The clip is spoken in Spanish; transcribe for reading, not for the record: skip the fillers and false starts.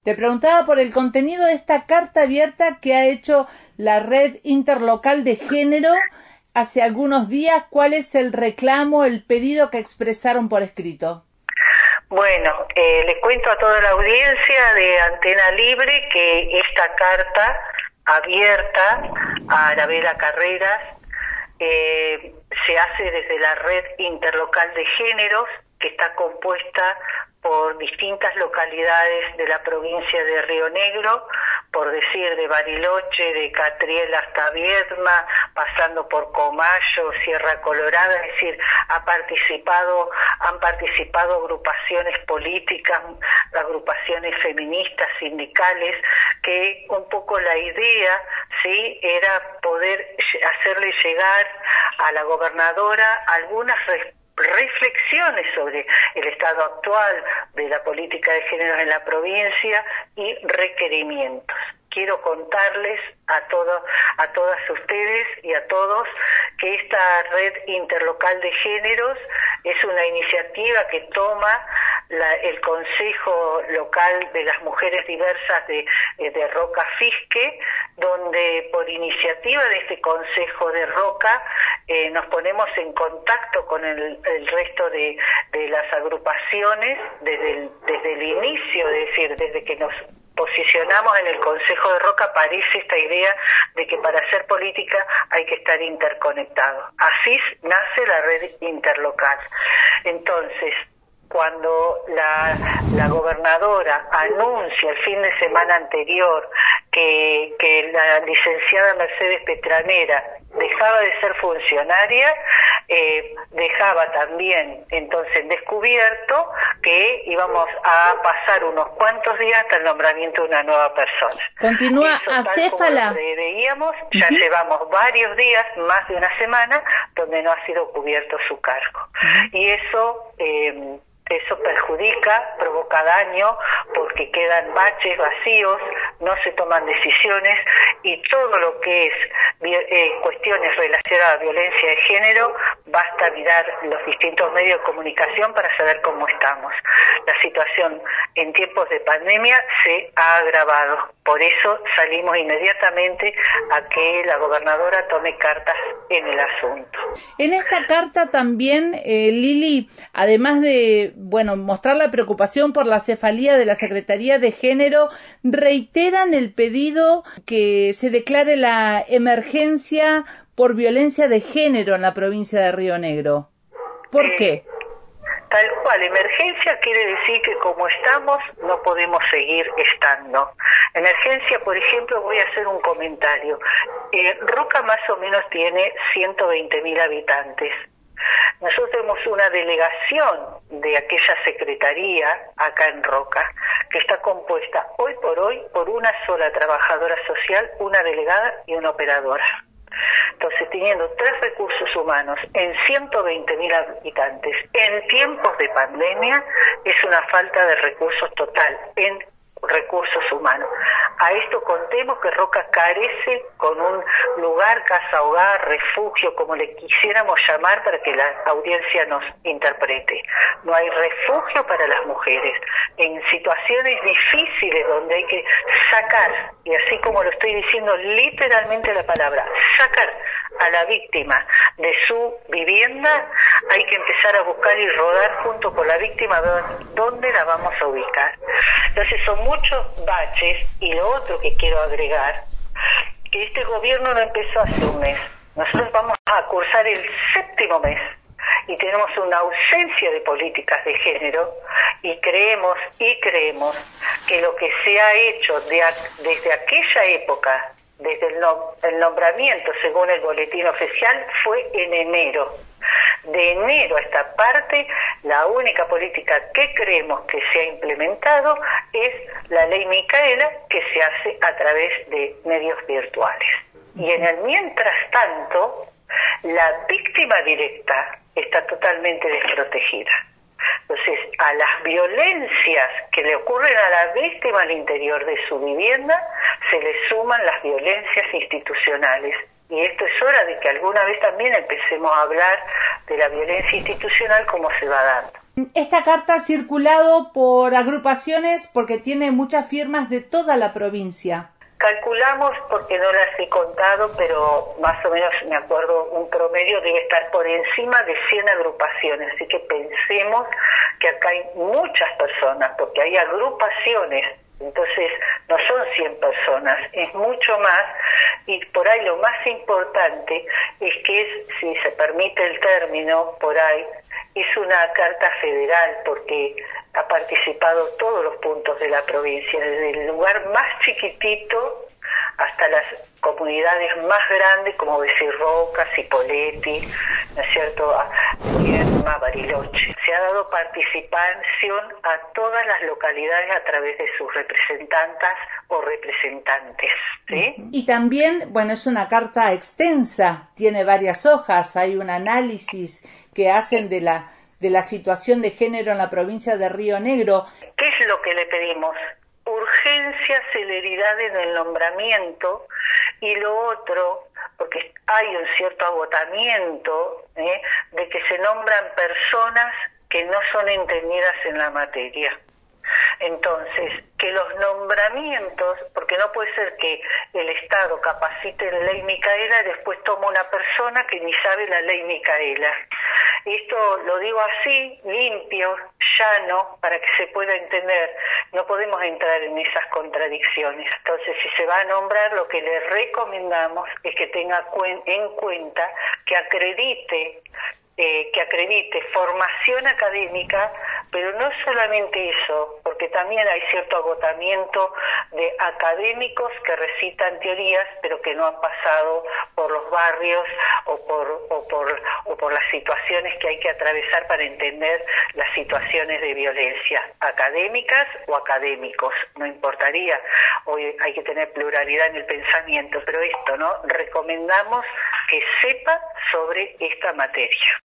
Te preguntaba por el contenido de esta carta abierta que ha hecho la Red Interlocal de Género hace algunos días. ¿Cuál es el reclamo, el pedido que expresaron por escrito? Bueno, le cuento a toda la audiencia de Antena Libre que esta carta abierta a Arabela Carreras se hace desde la Red Interlocal de Géneros, que está compuesta por distintas localidades de la provincia de Río Negro, por decir de Bariloche, de Catriel hasta Viedma, pasando por Comayo, Sierra Colorada, es decir, han participado agrupaciones políticas, agrupaciones feministas, sindicales, que un poco la idea, sí, era poder hacerle llegar a la gobernadora algunas reflexiones sobre el estado actual de la política de género en la provincia y requerimientos. Quiero contarles a todas ustedes y a todos que esta Red Interlocal de Géneros es una iniciativa que toma el Consejo Local de las Mujeres Diversas de Roca Fisque, donde por iniciativa de este Consejo de Roca nos ponemos en contacto con el resto de las agrupaciones desde el inicio, es decir, desde que nos posicionamos en el Consejo de Roca, aparece esta idea de que para hacer política hay que estar interconectados. Así nace la Red Interlocal. Entonces, cuando la gobernadora anuncia el fin de semana anterior que la licenciada Mercedes Petranera dejaba de ser funcionaria, dejaba también entonces en descubierto que íbamos a pasar unos cuantos días hasta el nombramiento de una nueva persona. Continúa acéfala. Veíamos, ya llevamos varios días, más de una semana, donde no ha sido cubierto su cargo. Y eso perjudica, provoca daño, porque quedan baches vacíos, no se toman decisiones, y todo lo que es cuestiones relacionadas a violencia de género, basta mirar los distintos medios de comunicación para saber cómo estamos. La situación en tiempos de pandemia se ha agravado, por eso salimos inmediatamente a que la gobernadora tome cartas en el asunto. En esta carta también, Lili, además de mostrar la preocupación por la cefalía de la Secretaría de Género, reiteran el pedido que se declare la emergencia por violencia de género en la provincia de Río Negro. ¿Por qué? Tal cual, emergencia quiere decir que como estamos no podemos seguir estando. Emergencia, por ejemplo, voy a hacer un comentario. Roca más o menos tiene 120.000 habitantes. Nosotros tenemos una delegación de aquella secretaría acá en Roca, que está compuesta hoy por una sola trabajadora social, una delegada y una operadora. Entonces, teniendo 3 recursos humanos en 120.000 habitantes, en tiempos de pandemia, es una falta de recursos total en recursos humanos. A esto contemos que Roca carece con un lugar, casa, hogar, refugio, como le quisiéramos llamar para que la audiencia nos interprete. No hay refugio para las mujeres. En situaciones difíciles donde hay que sacar, y así como lo estoy diciendo literalmente la palabra, sacar a la víctima de su vivienda, hay que empezar a buscar y rodar junto con la víctima dónde la vamos a ubicar. Entonces son muchos baches, y lo otro que quiero agregar, que este gobierno no empezó hace un mes. Nosotros vamos a cursar el 7º mes y tenemos una ausencia de políticas de género, y creemos que lo que se ha hecho desde aquella época, desde el nombramiento según el boletín oficial, fue en enero. De enero a esta parte, la única política que creemos que se ha implementado es la ley Micaela, que se hace a través de medios virtuales. Y en el mientras tanto, la víctima directa está totalmente desprotegida. Entonces, a las violencias que le ocurren a la víctima al interior de su vivienda, se le suman las violencias institucionales. Y esto es hora de que alguna vez también empecemos a hablar de la violencia institucional, como se va dando. Esta carta ha circulado por agrupaciones porque tiene muchas firmas de toda la provincia. Calculamos, porque no las he contado, pero más o menos me acuerdo, un promedio debe estar por encima de 100 agrupaciones, así que pensemos que acá hay muchas personas, porque hay agrupaciones, entonces no son 100 personas, es mucho más, y por ahí lo más importante es que es, si se permite el término, por ahí, es una carta federal, porque ha participado todos los puntos de la provincia, desde el lugar más chiquitito hasta las comunidades más grandes, como Becerroca, Cipolletti, ¿no es cierto?, Vierma, Bariloche. Se ha dado participación a todas las localidades a través de sus representantas o representantes, ¿sí? Y también, bueno, es una carta extensa, tiene varias hojas, hay un análisis que hacen de la situación de género en la provincia de Río Negro. ¿Qué es lo que le pedimos? Urgencia, celeridad en el nombramiento, y lo otro, porque hay un cierto agotamiento de que se nombran personas que no son entendidas en la materia. Entonces, que los nombramientos, porque no puede ser que el Estado capacite en ley Micaela y después toma una persona que ni sabe la ley Micaela. Esto lo digo así, limpio, llano, para que se pueda entender. No podemos entrar en esas contradicciones. Entonces, si se va a nombrar, lo que le recomendamos es que tenga en cuenta que acredite formación académica, pero no solamente eso, porque también hay cierto agotamiento de académicos que recitan teorías, pero que no han pasado por los barrios o por las situaciones que hay que atravesar para entender las situaciones de violencia, académicas o académicos, no importaría. Hoy hay que tener pluralidad en el pensamiento, pero esto, ¿no? Recomendamos que sepa sobre esta materia.